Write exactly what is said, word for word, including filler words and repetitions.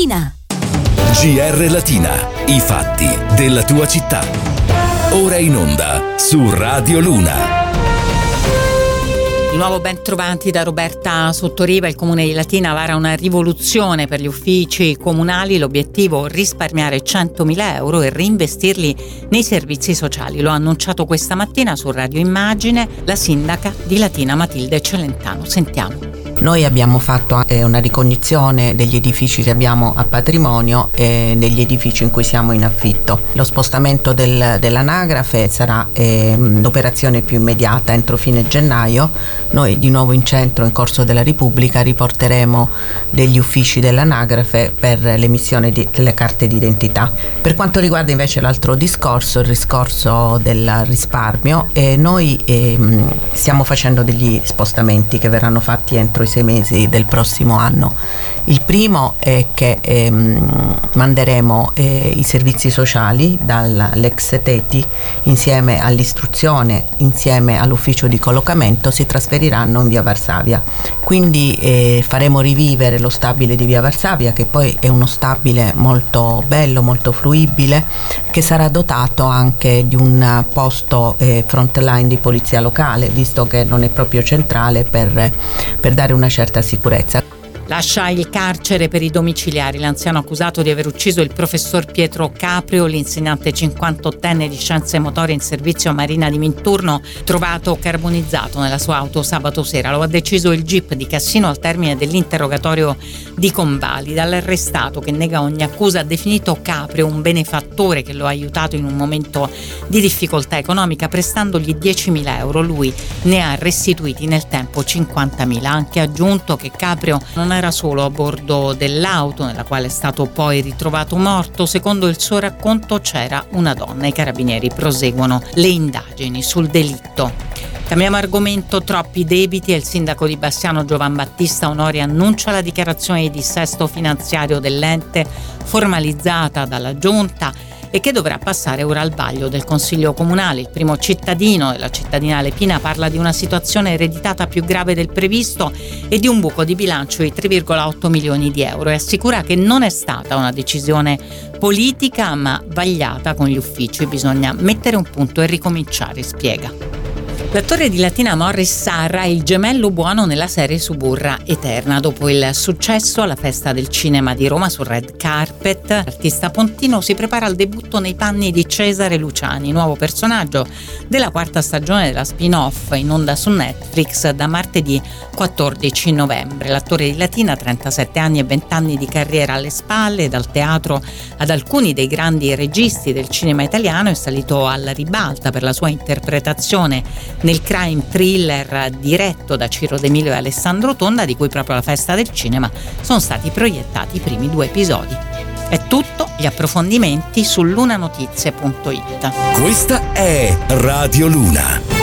Latina. G R Latina, i fatti della tua città. Ora in onda su Radio Luna. Di nuovo ben trovati da Roberta Sottoriva. Il Comune di Latina vara una rivoluzione per gli uffici comunali. L'obiettivo: risparmiare centomila euro e reinvestirli nei servizi sociali. Lo ha annunciato questa mattina su Radio Immagine la sindaca di Latina Matilde Celentano. Sentiamo. Noi abbiamo fatto una ricognizione degli edifici che abbiamo a patrimonio e degli edifici in cui siamo in affitto. Lo spostamento del, dell'anagrafe sarà eh, l'operazione più immediata entro fine gennaio. Noi di nuovo in centro, in Corso della Repubblica, riporteremo degli uffici dell'anagrafe per l'emissione di, delle carte d'identità. Per quanto riguarda invece l'altro discorso, il discorso del risparmio, eh, noi eh, stiamo facendo degli spostamenti che verranno fatti entro i sei mesi del prossimo anno. Il primo è che ehm, manderemo eh, i servizi sociali dall'ex Teti insieme all'istruzione, insieme all'ufficio di collocamento, si trasferiranno in via Varsavia. Quindi eh, faremo rivivere lo stabile di via Varsavia, che poi è uno stabile molto bello, molto fruibile, che sarà dotato anche di un posto eh, frontline di polizia locale, visto che non è proprio centrale, per, per dare una certa sicurezza. Lascia il carcere per i domiciliari l'anziano accusato di aver ucciso il professor Pietro Caprio, l'insegnante cinquantottenne di scienze motorie in servizio a Marina di Minturno, trovato carbonizzato nella sua auto sabato sera. Lo ha deciso il G I P di Cassino al termine dell'interrogatorio di Convalida. L'arrestato, che nega ogni accusa, ha definito Caprio un benefattore che lo ha aiutato in un momento di difficoltà economica prestandogli diecimila euro. Lui ne ha restituiti nel tempo cinquantamila. Ha anche aggiunto che Caprio non era solo a bordo dell'auto nella quale è stato poi ritrovato morto. Secondo il suo racconto c'era una donna. I carabinieri proseguono le indagini sul delitto. Cambiamo argomento. Troppi debiti e il sindaco di Bassiano Giovan Battista Onori annuncia la dichiarazione di dissesto finanziario dell'ente formalizzata dalla giunta e che dovrà passare ora al vaglio del Consiglio Comunale. Il primo cittadino della cittadina lepina parla di una situazione ereditata più grave del previsto e di un buco di bilancio di tre virgola otto milioni di euro e assicura che non è stata una decisione politica ma vagliata con gli uffici. Bisogna mettere un punto e ricominciare, spiega. L'attore di Latina Morris Sarra è il gemello buono nella serie Suburra Eterna. Dopo il successo alla Festa del Cinema di Roma sul red carpet, l'artista pontino si prepara al debutto nei panni di Cesare Luciani, nuovo personaggio della quarta stagione della spin-off in onda su Netflix da martedì quattordici novembre. L'attore di Latina, trentasette anni e venti anni di carriera alle spalle, dal teatro ad alcuni dei grandi registi del cinema italiano, è salito alla ribalta per la sua interpretazione nel crime thriller diretto da Ciro D'Emilio e Alessandro Tonda, di cui proprio alla Festa del Cinema sono stati proiettati i primi due episodi. È tutto, gli approfondimenti su lunanotizie punto it. Questa è Radio Luna.